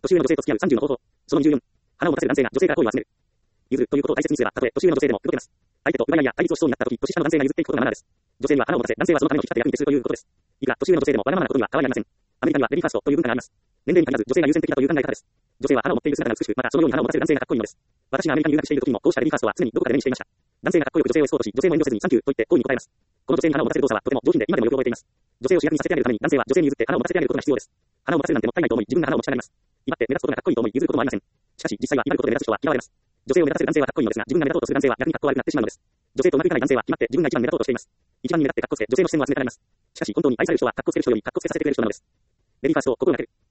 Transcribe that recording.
年上の女性と付き合う30の方法。その24。花を持たせる男性が女性から好意を集める。譲るということを大切にすれば、たとえ年上の女性でも動けます。相手と奪い合いや対立をしそうになったとき、年下の男性が譲っていくことがマナーです。女性には花を持たせ、男性はそのための引き立て役に徹するということです。いくら年上の女性でもわがままなことには変わりありません。アメリカにはレディファーストという文化があります。年齢に限らず女性が優先的だという考え方です。女性は花を持っている姿が美しく、またそのように花を持たせる男性がかっこいいのです。私がアメリカに留学している時にも、こうしたレディファーストは常にどこかで目にしていました。男性がかっこよく女性をエスコートし、女性も遠慮せずにサンキューと言って好意に応えます。この女性に花を持たせる動作はとても上品で今でもよく覚えています。女性を主役にさせてあげるために男性は女性に譲って花を持たせてあげることが必要です。花を持たせるなんてもったいないと思い、自分が花を持ちたがります。威張って目立つことがかっこいいと思い譲ることもありません。しかし実際は威張ることで目立つ人は嫌われます。女性を目立たせる男性はかっこいいのですが、自分が目立とうとする男性は逆にかっこ悪くなってしまうのです。女性とうまくいかない男性は決まって自分が一番目立とうとしています。一番に目立ってかっこつけ、女性の視線を集めたがります。しかし本当に愛される人はかっこつける人よりかっこつけさせてくれる人なのです。レディファーストを心がける。